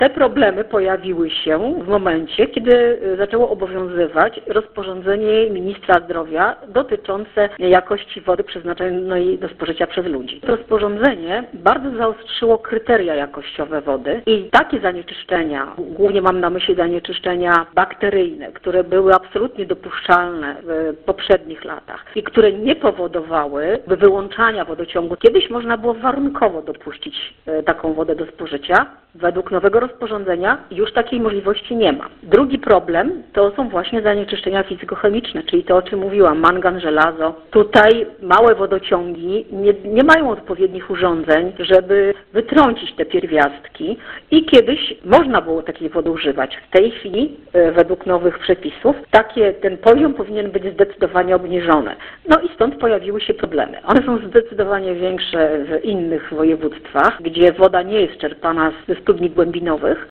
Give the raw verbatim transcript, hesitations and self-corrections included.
Te problemy pojawiły się w momencie, kiedy zaczęło obowiązywać rozporządzenie ministra zdrowia dotyczące jakości wody przeznaczonej do spożycia przez ludzi. To rozporządzenie bardzo zaostrzyło kryteria jakościowe wody i takie zanieczyszczenia, głównie mam na myśli zanieczyszczenia bakteryjne, które były absolutnie dopuszczalne w poprzednich latach i które nie powodowały wyłączania wodociągu. Kiedyś można było warunkowo dopuścić taką wodę do spożycia. Według nowego rozporządzenia już takiej możliwości nie ma. Drugi problem to są właśnie zanieczyszczenia fizykochemiczne, czyli to, o czym mówiłam, mangan, żelazo. Tutaj małe wodociągi nie, nie mają odpowiednich urządzeń, żeby wytrącić te pierwiastki i kiedyś można było takiej wody używać. W tej chwili, według nowych przepisów, takie, ten poziom powinien być zdecydowanie obniżony. No i stąd pojawiły się problemy. One są zdecydowanie większe w innych województwach, gdzie woda nie jest czerpana ze studni głębinowych,